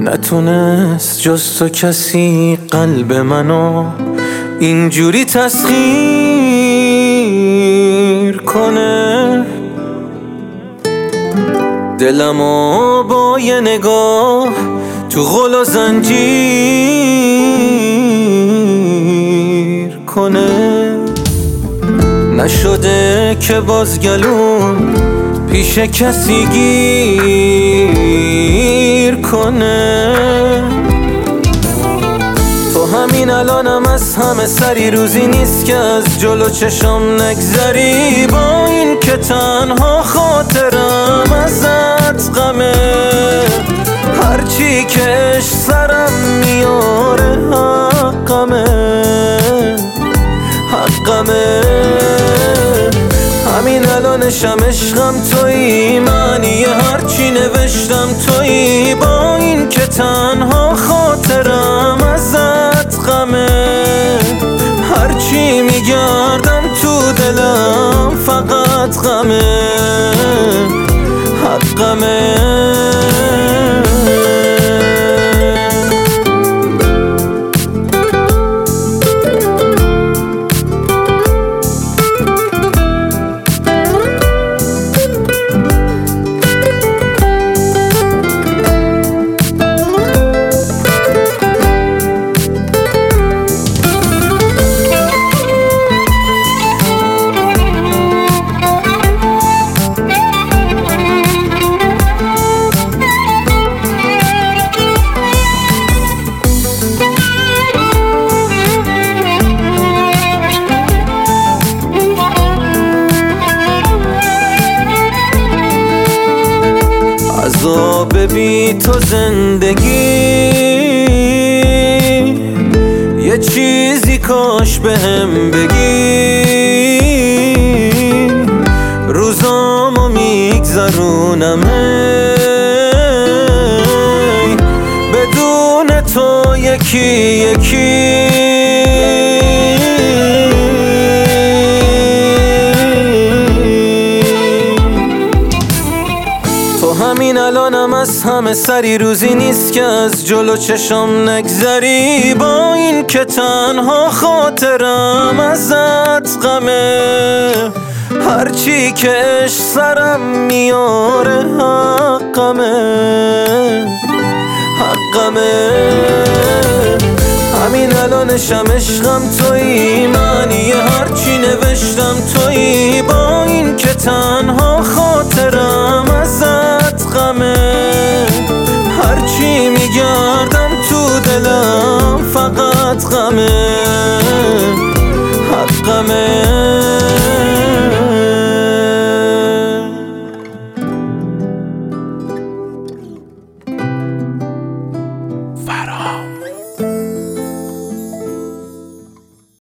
نتونست جز تو کسی قلب منو اینجوری تسخیر کنه. دلمو با یه نگاه تو غل و زنجیر کنه. نشده که باز گلوم پیش کسی گیر کنه. تو همین الانم از همه سری روزی نیست که از جلو چشم نگذری. با این که تنها خاطرم ازت غمه. هرچی که عشق سرم میاره حقمه، حقمه. همین الانشم عشقم تویی، معنی هرچی نوشتم تویی. با این که تنها خاطرم ازت غمه. هرچی میگردم تو دلم فقط غمه، حقمه. عذاب بی تو زندگی یه چیزی کاش بهم بگی. روزامو میگذرونم بدون تو یکی یکی. همین الانم از همه سری روزی نیست که از جلو چشم نگذری. با این که تنها خاطرم ازت غمه. هرچی که عشق سرم میاره حقمه، حقمه. همین الانشم عشقم تویی، معنی هرچی نوشتم تویی. با این که تنها خاطرم ازت غمه. هرچی میگردم تو دلم فقط غمه.